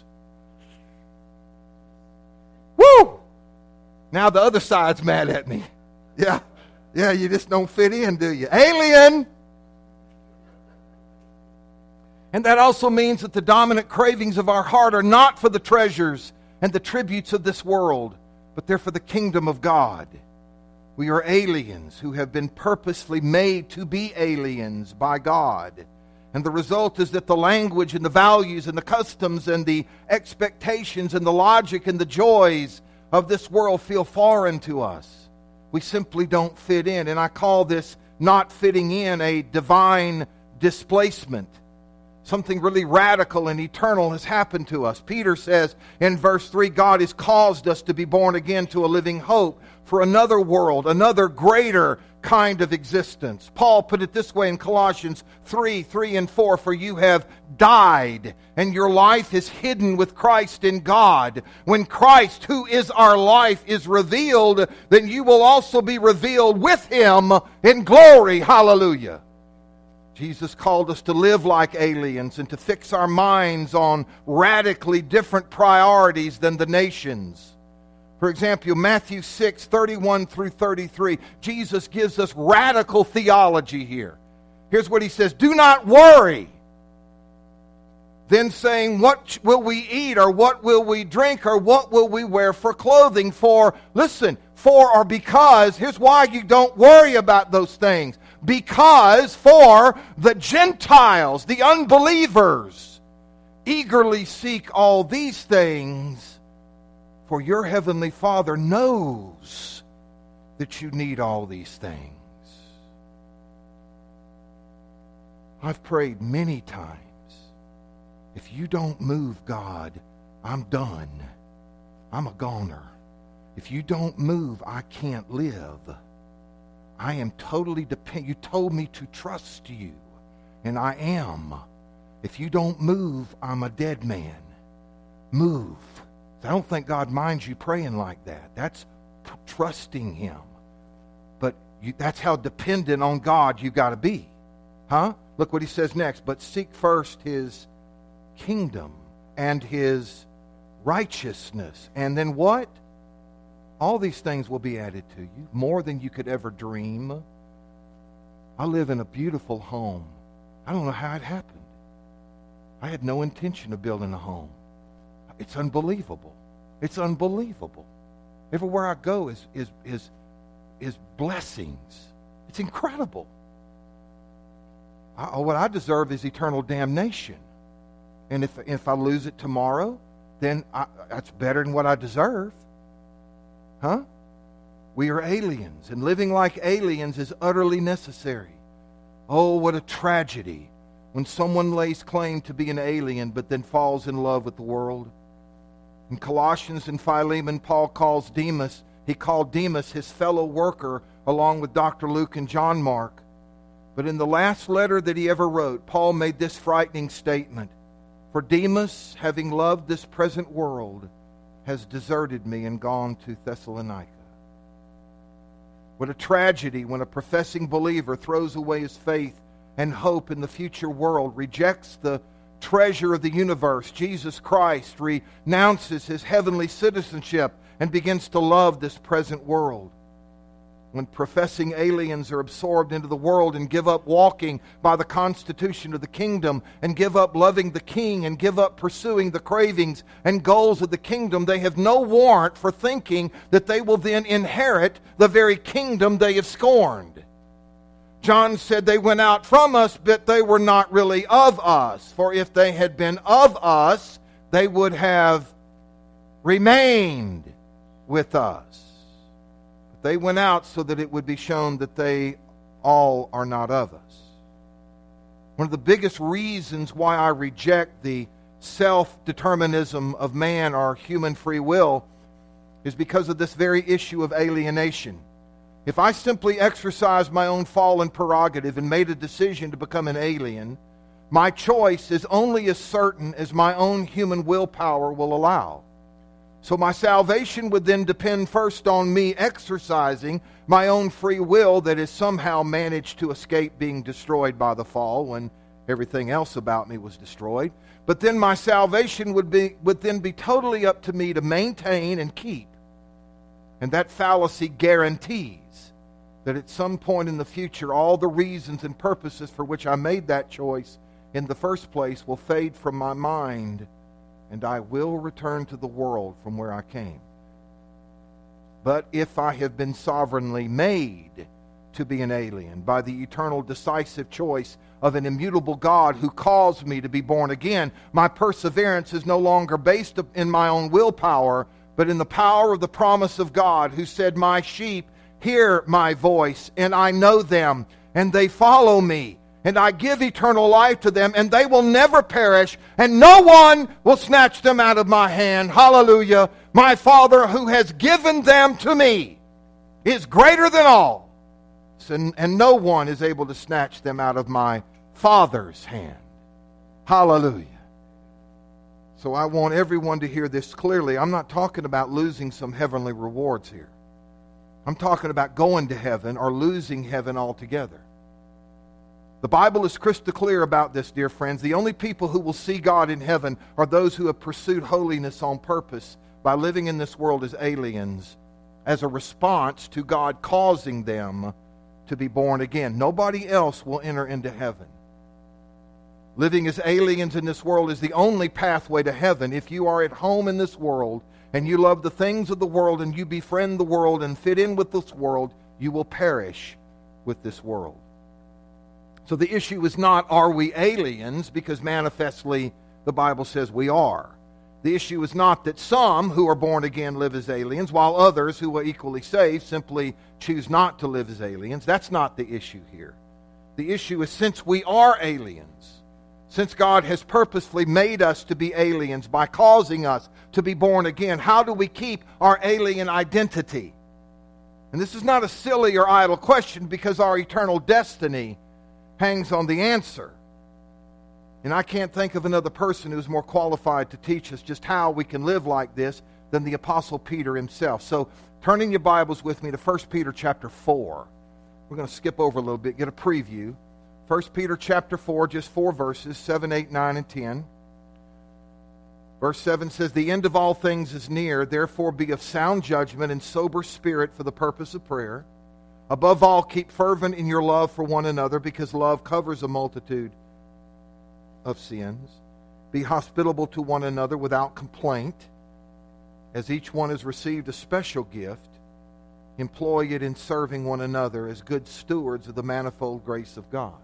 Woo! Now the other side's mad at me. Yeah, you just don't fit in, do you? Alien! And that also means that the dominant cravings of our heart are not for the treasures and the tributes of this world, but they're for the kingdom of God. We are aliens who have been purposely made to be aliens by God. And the result is that the language and the values and the customs and the expectations and the logic and the joys of this world feel foreign to us. We simply don't fit in. And I call this not fitting in a divine displacement. Something really radical and eternal has happened to us. Peter says in verse 3, God has caused us to be born again to a living hope for another world, another greater kind of existence. Paul put it this way in Colossians 3 and 4, for you have died, and your life is hidden with Christ in God. When Christ, who is our life, is revealed, then you will also be revealed with Him in glory. Hallelujah. Jesus called us to live like aliens and to fix our minds on radically different priorities than the nations. For example, Matthew 6:31 through 33, Jesus gives us radical theology here. Here's what He says, do not worry. Then saying, what will we eat, or what will we drink, or what will we wear for clothing? For, listen, for or because, here's why you don't worry about those things. Because for the Gentiles, the unbelievers, eagerly seek all these things, for your heavenly Father knows that you need all these things. I've prayed many times, if you don't move, God, I'm done. I'm a goner. If you don't move, I can't live. I am totally dependent. You told me to trust you, and I am. If you don't move, I'm a dead man. Move. I don't think God minds you praying like that. That's trusting Him. But that's how dependent on God you got to be. Huh? Look what He says next. But seek first His kingdom and His righteousness. And then what? All these things will be added to you, more than you could ever dream. I live in a beautiful home. I don't know how it happened. I had no intention of building a home. It's unbelievable. It's unbelievable. Everywhere I go is blessings. It's incredible. What I deserve is eternal damnation. And if I lose it tomorrow, then that's better than what I deserve. Huh? We are aliens, and living like aliens is utterly necessary. Oh, what a tragedy when someone lays claim to be an alien but then falls in love with the world. In Colossians and Philemon, Paul called Demas his fellow worker along with Dr. Luke and John Mark. But in the last letter that he ever wrote, Paul made this frightening statement. For Demas, having loved this present world, has deserted me and gone to Thessalonica. What a tragedy when a professing believer throws away his faith and hope in the future world, rejects the treasure of the universe, Jesus Christ, renounces his heavenly citizenship, and begins to love this present world. When professing aliens are absorbed into the world and give up walking by the constitution of the kingdom, and give up loving the King, and give up pursuing the cravings and goals of the kingdom, they have no warrant for thinking that they will then inherit the very kingdom they have scorned. John said they went out from us, but they were not really of us. For if they had been of us, they would have remained with us. But they went out so that it would be shown that they all are not of us. One of the biggest reasons why I reject the self-determinism of man or human free will is because of this very issue of alienation. If I simply exercised my own fallen prerogative and made a decision to become an alien, my choice is only as certain as my own human willpower will allow. So my salvation would then depend first on me exercising my own free will that has somehow managed to escape being destroyed by the fall when everything else about me was destroyed. But then my salvation would then be totally up to me to maintain and keep. And that fallacy guarantees that at some point in the future, all the reasons and purposes for which I made that choice in the first place will fade from my mind, and I will return to the world from where I came. But if I have been sovereignly made to be an alien by the eternal decisive choice of an immutable God who caused me to be born again, my perseverance is no longer based in my own willpower, but in the power of the promise of God, who said, my sheep hear my voice, and I know them, and they follow me, and I give eternal life to them, and they will never perish, and no one will snatch them out of my hand. Hallelujah. My Father who has given them to me is greater than all, and no one is able to snatch them out of my Father's hand. Hallelujah. So I want everyone to hear this clearly. I'm not talking about losing some heavenly rewards here. I'm talking about going to heaven or losing heaven altogether. The Bible is crystal clear about this, dear friends. The only people who will see God in heaven are those who have pursued holiness on purpose by living in this world as aliens, as a response to God causing them to be born again. Nobody else will enter into heaven. Living as aliens in this world is the only pathway to heaven. If you are at home in this world and you love the things of the world and you befriend the world and fit in with this world, you will perish with this world. So the issue is not, are we aliens? Because manifestly the Bible says we are. The issue is not that some who are born again live as aliens, while others who are equally saved simply choose not to live as aliens. That's not the issue here. The issue is, since we are aliens, since God has purposefully made us to be aliens by causing us to be born again, how do we keep our alien identity? And this is not a silly or idle question, because our eternal destiny hangs on the answer. And I can't think of another person who's more qualified to teach us just how we can live like this than the Apostle Peter himself. So turning your Bibles with me to 1 Peter chapter 4. We're going to skip over a little bit, get a preview. 1 Peter chapter 4, just 4 verses, 7, 8, 9, and 10. Verse 7 says, the end of all things is near, therefore be of sound judgment and sober spirit for the purpose of prayer. Above all, keep fervent in your love for one another, because love covers a multitude of sins. Be hospitable to one another without complaint. As each one has received a special gift, employ it in serving one another as good stewards of the manifold grace of God.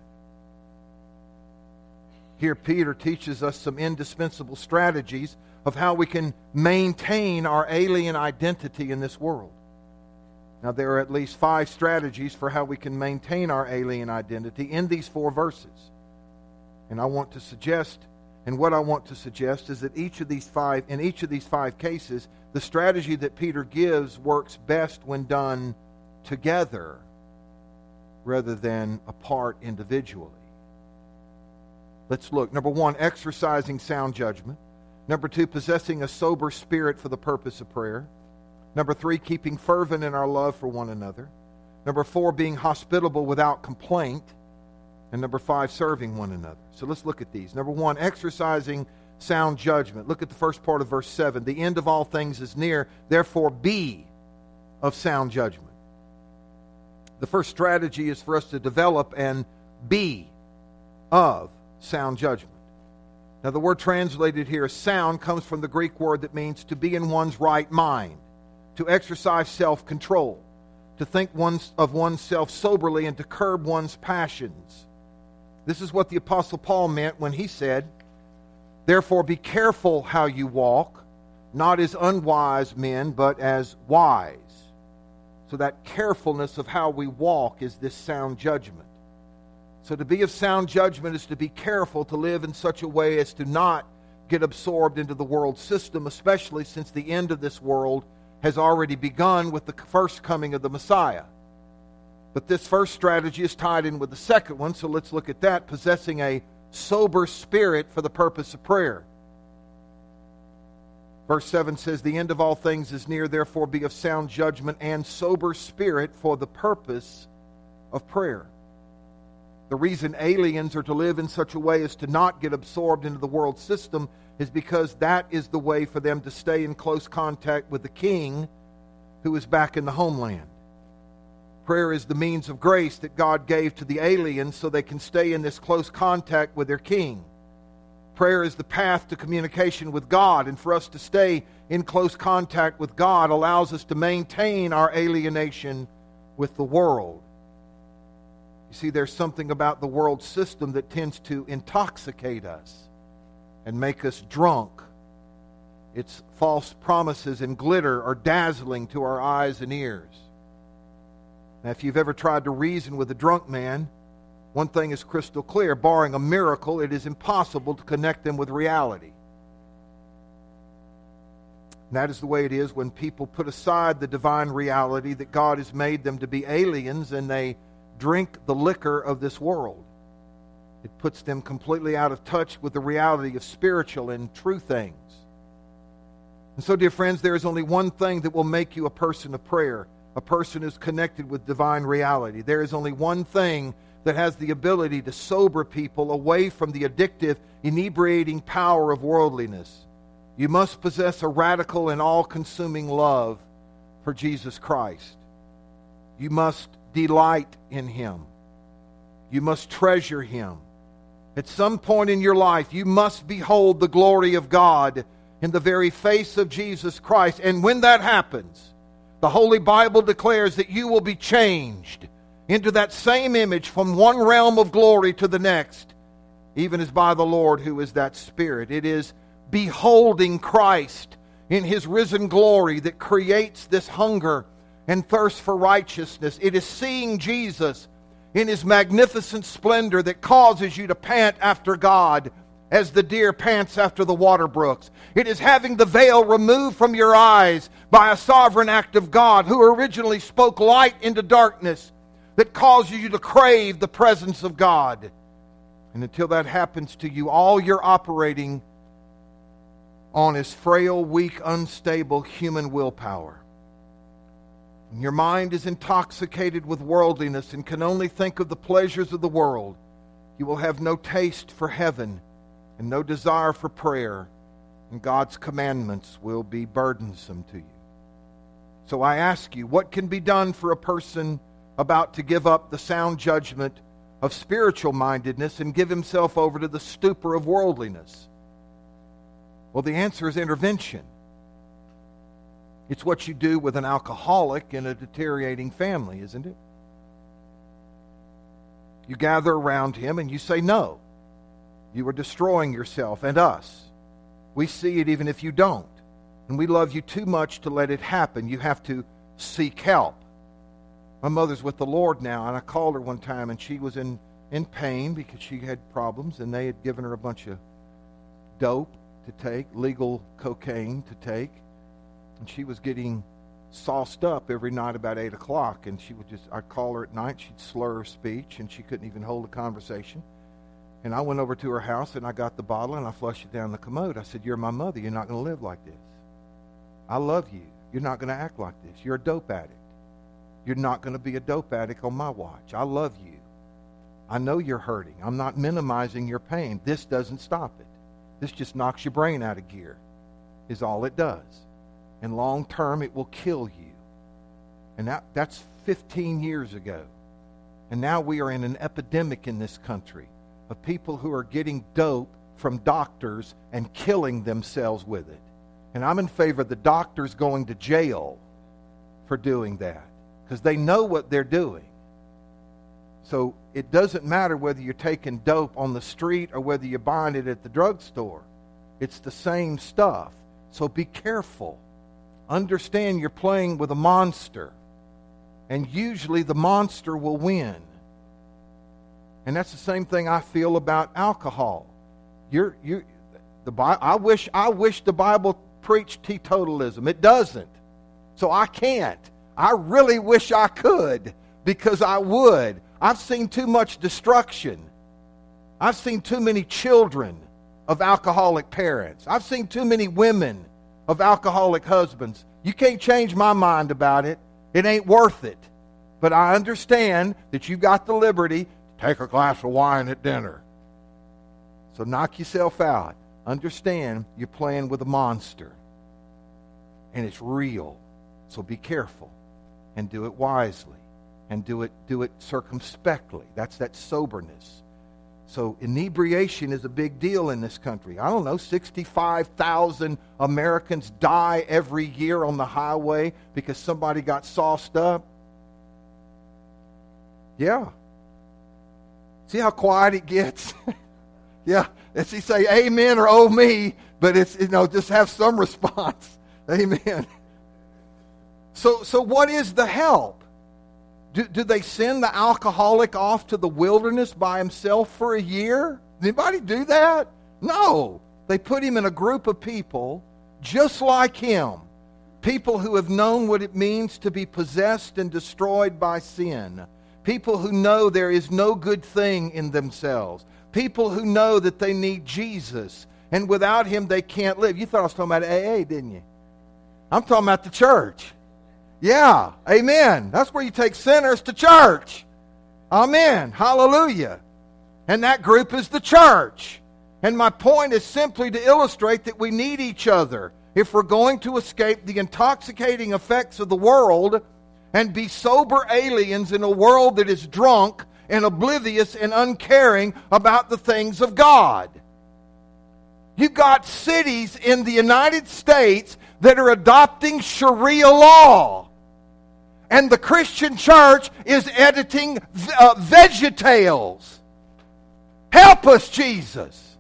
Here Peter teaches us some indispensable strategies of how we can maintain our alien identity in this world. Now, there are at least 5 strategies for how we can maintain our alien identity in these 4 verses. And what I want to suggest is that in each of these 5 cases, the strategy that Peter gives works best when done together rather than apart individually. Let's look. Number 1, exercising sound judgment. Number 2, possessing a sober spirit for the purpose of prayer. Number 3, keeping fervent in our love for one another. Number 4, being hospitable without complaint. And number 5, serving one another. So let's look at these. Number 1, exercising sound judgment. Look at the first part of verse 7. The end of all things is near, therefore be of sound judgment. The first strategy is for us to develop and be of sound judgment. Now, the word translated here as sound comes from the Greek word that means to be in one's right mind, to exercise self-control, to think of oneself soberly, and to curb one's passions. This is what the Apostle Paul meant when he said, therefore be careful how you walk, not as unwise men, but as wise. So that carefulness of how we walk is this sound judgment. So to be of sound judgment is to be careful to live in such a way as to not get absorbed into the world system, especially since the end of this world has already begun with the first coming of the Messiah. But this first strategy is tied in with the second one, so let's look at that, possessing a sober spirit for the purpose of prayer. Verse 7 says, the end of all things is near, therefore be of sound judgment and sober spirit for the purpose of prayer. The reason aliens are to live in such a way as to not get absorbed into the world system is because that is the way for them to stay in close contact with the King who is back in the homeland. Prayer is the means of grace that God gave to the aliens so they can stay in this close contact with their King. Prayer is the path to communication with God, and for us to stay in close contact with God allows us to maintain our alienation with the world. You see, there's something about the world system that tends to intoxicate us and make us drunk. Its false promises and glitter are dazzling to our eyes and ears. Now, if you've ever tried to reason with a drunk man, one thing is crystal clear: barring a miracle, it is impossible to connect them with reality. And that is the way it is when people put aside the divine reality that God has made them to be aliens, and they drink the liquor of this world. It puts them completely out of touch with the reality of spiritual and true things. And so, dear friends, there is only one thing that will make you a person of prayer, a person who's connected with divine reality. There is only one thing that has the ability to sober people away from the addictive, inebriating power of worldliness. You must possess a radical and all-consuming love for Jesus Christ. You must delight in Him. You must treasure Him. At some point in your life, you must behold the glory of God in the very face of Jesus Christ. And when that happens, the Holy Bible declares that you will be changed into that same image from one realm of glory to the next, even as by the Lord who is that Spirit. It is beholding Christ in His risen glory that creates this hunger and thirst for righteousness. It is seeing Jesus in His magnificent splendor that causes you to pant after God as the deer pants after the water brooks. It is having the veil removed from your eyes by a sovereign act of God who originally spoke light into darkness that causes you to crave the presence of God. And until that happens to you, all you're operating on is frail, weak, unstable human willpower. When your mind is intoxicated with worldliness and can only think of the pleasures of the world, you will have no taste for heaven and no desire for prayer, and God's commandments will be burdensome to you. So I ask you, what can be done for a person about to give up the sound judgment of spiritual mindedness and give himself over to the stupor of worldliness? Well, the answer is intervention. It's what you do with an alcoholic in a deteriorating family, isn't it? You gather around him and you say, no, you are destroying yourself and us. We see it even if you don't. And we love you too much to let it happen. You have to seek help. My mother's with the Lord now, and I called her one time, and she was in pain because she had problems, and they had given her a bunch of dope to take, legal cocaine to take. And she was getting sauced up every night about 8 o'clock, and I'd call her at night, she'd slur her speech, and she couldn't even hold a conversation. And I went over to her house, and I got the bottle, and I flushed it down the commode. I said, you're my mother. You're not going to live like this. I love you. You're not going to act like this. You're a dope addict. You're not going to be a dope addict on my watch. I love you. I know you're hurting. I'm not minimizing your pain. This doesn't stop it. This just knocks your brain out of gear, is all it does. And long term, it will kill you. And that's 15 years ago. And now we are in an epidemic in this country of people who are getting dope from doctors and killing themselves with it. And I'm in favor of the doctors going to jail for doing that, because they know what they're doing. So it doesn't matter whether you're taking dope on the street or whether you're buying it at the drugstore. It's the same stuff. So be careful. Understand you're playing with a monster. And usually the monster will win. And that's the same thing I feel about alcohol. I wish the Bible preached teetotalism. It doesn't. So I can't. I really wish I could, because I would. I've seen too much destruction. I've seen too many children of alcoholic parents. I've seen too many women of alcoholic husbands. You can't change my mind about it. It ain't worth it. But I understand that you got the liberty to take a glass of wine at dinner. So knock yourself out. Understand you're playing with a monster. And it's real. So be careful. And do it wisely. And do it circumspectly. That's that soberness. So inebriation is a big deal in this country. I don't know, 65,000 Americans die every year on the highway because somebody got sauced up. Yeah. See how quiet it gets? Yeah. As he say amen or oh me, but it's, just have some response. Amen. So what is the help? Do they send the alcoholic off to the wilderness by himself for a year? Does anybody do that? No. They put him in a group of people just like him. People who have known what it means to be possessed and destroyed by sin. People who know there is no good thing in themselves. People who know that they need Jesus. And without him they can't live. You thought I was talking about AA, didn't you? I'm talking about the church. Yeah, amen. That's where you take sinners to church. Amen. Hallelujah. And that group is the church. And my point is simply to illustrate that we need each other if we're going to escape the intoxicating effects of the world and be sober aliens in a world that is drunk and oblivious and uncaring about the things of God. You've got cities in the United States that are adopting Sharia law. And the Christian church is editing VeggieTales. Help us, Jesus.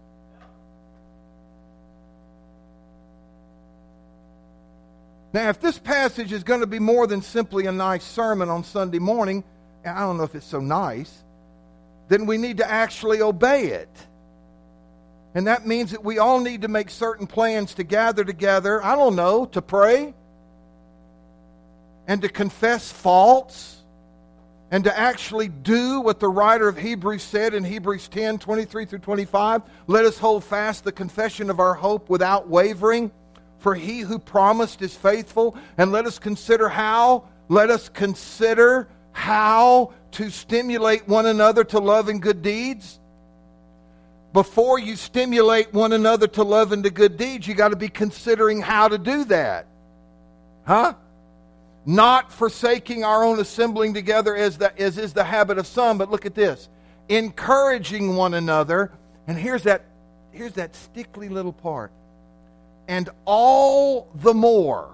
Now, if this passage is going to be more than simply a nice sermon on Sunday morning, and I don't know if it's so nice, then we need to actually obey it. And that means that we all need to make certain plans to gather together, I don't know, to pray, and to confess faults, and to actually do what the writer of Hebrews said in Hebrews 10, 23 through 25. Let us hold fast the confession of our hope without wavering, for he who promised is faithful. And let us consider how to stimulate one another to love and good deeds. Before you stimulate one another to love and to good deeds, you got to be considering how to do that. Huh? Not forsaking our own assembling together as is the habit of some, but look at this. Encouraging one another, and here's that stickly little part. And all the more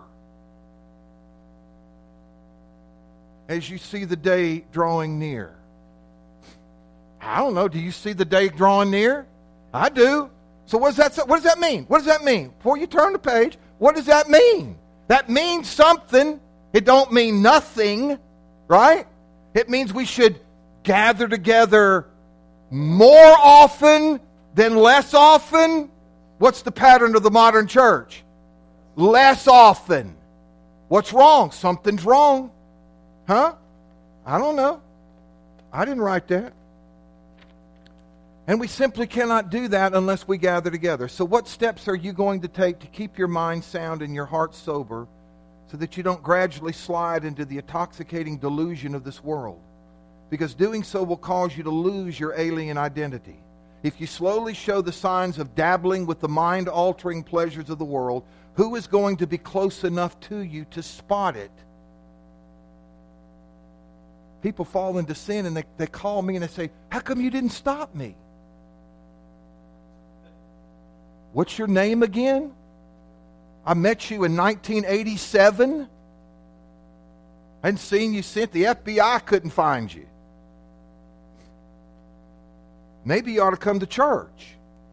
as you see the day drawing near. I don't know, do you see the day drawing near? I do. So what does that mean? What does that mean? Before you turn the page, what does that mean? That means something. It don't mean nothing, right? It means we should gather together more often than less often. What's the pattern of the modern church? Less often. What's wrong? Something's wrong. Huh? I don't know. I didn't write that. And we simply cannot do that unless we gather together. So what steps are you going to take to keep your mind sound and your heart sober so that you don't gradually slide into the intoxicating delusion of this world? Because doing so will cause you to lose your alien identity. If you slowly show the signs of dabbling with the mind-altering pleasures of the world, who is going to be close enough to you to spot it? People fall into sin and they call me and they say, how come you didn't stop me? What's your name again? I met you in 1987. I hadn't seen you since. The FBI couldn't find you. Maybe you ought to come to church.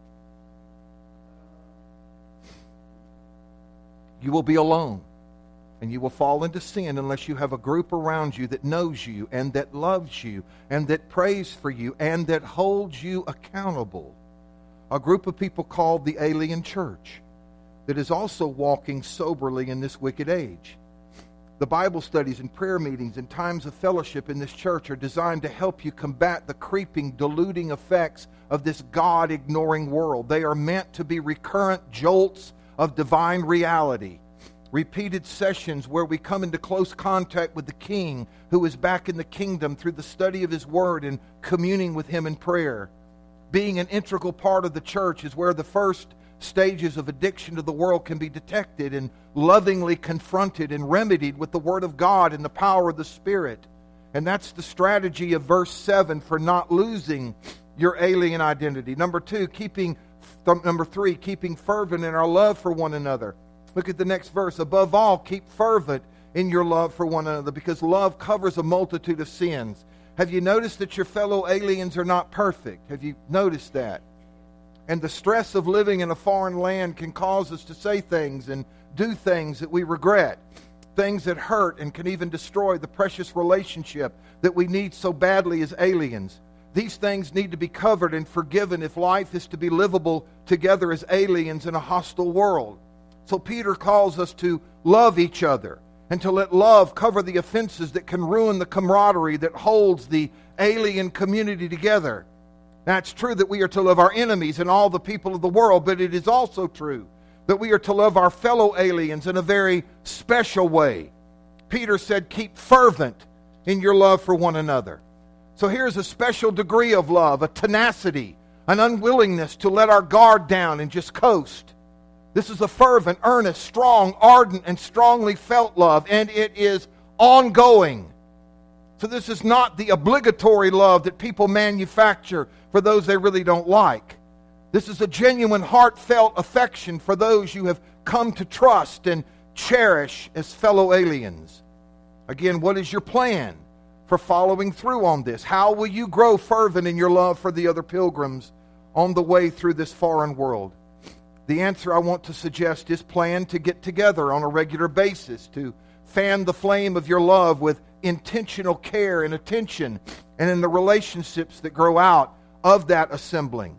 You will be alone. And you will fall into sin unless you have a group around you that knows you and that loves you and that prays for you and that holds you accountable. A group of people called the alien church that is also walking soberly in this wicked age. The Bible studies and prayer meetings and times of fellowship in this church are designed to help you combat the creeping, deluding effects of this God-ignoring world. They are meant to be recurrent jolts of divine reality. Repeated sessions where we come into close contact with the King who is back in the kingdom through the study of His Word and communing with Him in prayer. Being an integral part of the church is where the first stages of addiction to the world can be detected and lovingly confronted and remedied with the Word of God and the power of the Spirit. And that's the strategy of verse 7 for not losing your alien identity. Number 3, keeping fervent in our love for one another. Look at the next verse. Above all, keep fervent in your love for one another, because love covers a multitude of sins. Have you noticed that your fellow aliens are not perfect? Have you noticed that? And the stress of living in a foreign land can cause us to say things and do things that we regret, things that hurt and can even destroy the precious relationship that we need so badly as aliens. These things need to be covered and forgiven if life is to be livable together as aliens in a hostile world. So Peter calls us to love each other and to let love cover the offenses that can ruin the camaraderie that holds the alien community together. Now, it's true that we are to love our enemies and all the people of the world, but it is also true that we are to love our fellow aliens in a very special way. Peter said, keep fervent in your love for one another. So here's a special degree of love, a tenacity, an unwillingness to let our guard down and just coast. This is a fervent, earnest, strong, ardent, and strongly felt love, and it is ongoing. So this is not the obligatory love that people manufacture for those they really don't like. This is a genuine, heartfelt affection for those you have come to trust and cherish as fellow aliens. Again, what is your plan for following through on this? How will you grow fervent in your love for the other pilgrims on the way through this foreign world? The answer I want to suggest is plan to get together on a regular basis, to fan the flame of your love with intentional care and attention, and in the relationships that grow out of that assembling.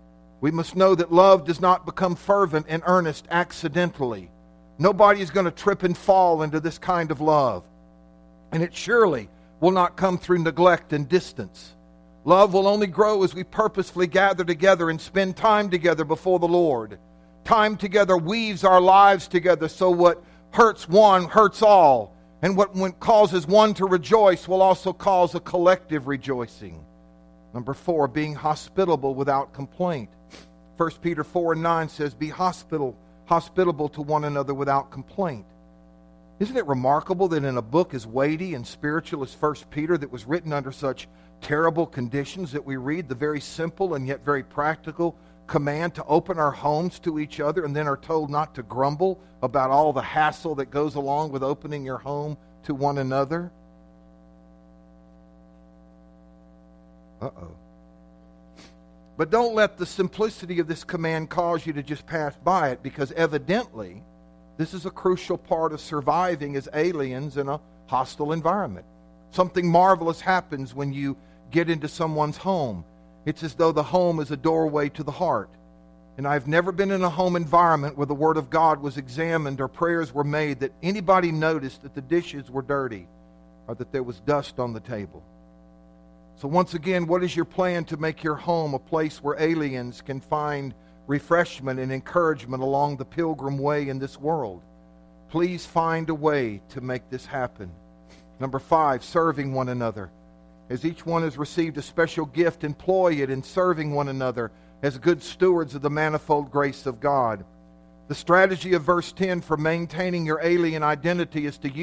We must know that love does not become fervent and earnest accidentally. Nobody is going to trip and fall into this kind of love. And it surely will not come through neglect and distance. Love will only grow as we purposefully gather together and spend time together before the Lord. Time together weaves our lives together, so what hurts one hurts all. And what causes one to rejoice will also cause a collective rejoicing. Number 4, being hospitable without complaint. 1 Peter 4:9 says, be hospitable to one another without complaint. Isn't it remarkable that in a book as weighty and spiritual as 1 Peter, that was written under such terrible conditions, that we read the very simple and yet very practical command to open our homes to each other, and then are told not to grumble about all the hassle that goes along with opening your home to one another? But don't let the simplicity of this command cause you to just pass by it, because evidently this is a crucial part of surviving as aliens in a hostile environment. Something marvelous happens when you get into someone's home. It's as though the home is a doorway to the heart. And I've never been in a home environment where the Word of God was examined or prayers were made that anybody noticed that the dishes were dirty or that there was dust on the table. So once again, what is your plan to make your home a place where aliens can find refreshment and encouragement along the pilgrim way in this world? Please find a way to make this happen. Number 5, serving one another. As each one has received a special gift, employ it in serving one another as good stewards of the manifold grace of God. The strategy of verse 10 for maintaining your alien identity is the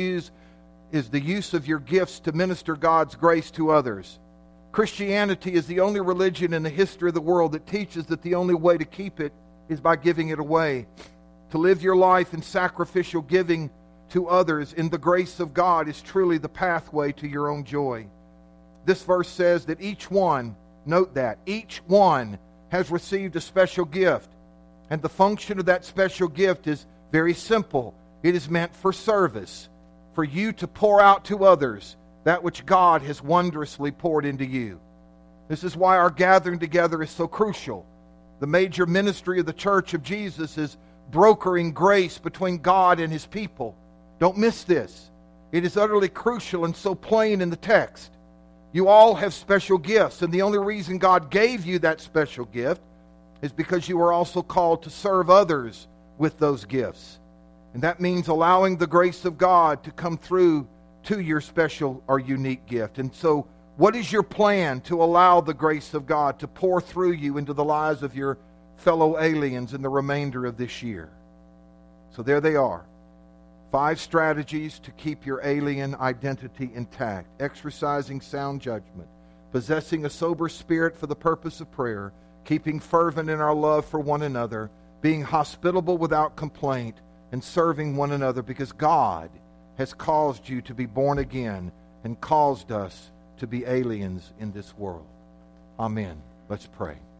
use of your gifts to minister God's grace to others. Christianity is the only religion in the history of the world that teaches that the only way to keep it is by giving it away. To live your life in sacrificial giving to others in the grace of God is truly the pathway to your own joy. This verse says that each one, note that, each one has received a special gift. And the function of that special gift is very simple. It is meant for service, for you to pour out to others that which God has wondrously poured into you. This is why our gathering together is so crucial. The major ministry of the Church of Jesus is brokering grace between God and His people. Don't miss this. It is utterly crucial and so plain in the text. You all have special gifts, and the only reason God gave you that special gift is because you are also called to serve others with those gifts. And that means allowing the grace of God to come through to your special or unique gift. And so, what is your plan to allow the grace of God to pour through you into the lives of your fellow aliens in the remainder of this year? So there they are. 5 strategies to keep your alien identity intact: exercising sound judgment, possessing a sober spirit for the purpose of prayer, keeping fervent in our love for one another, being hospitable without complaint, and serving one another, because God has caused you to be born again and caused us to be aliens in this world. Amen. Let's pray.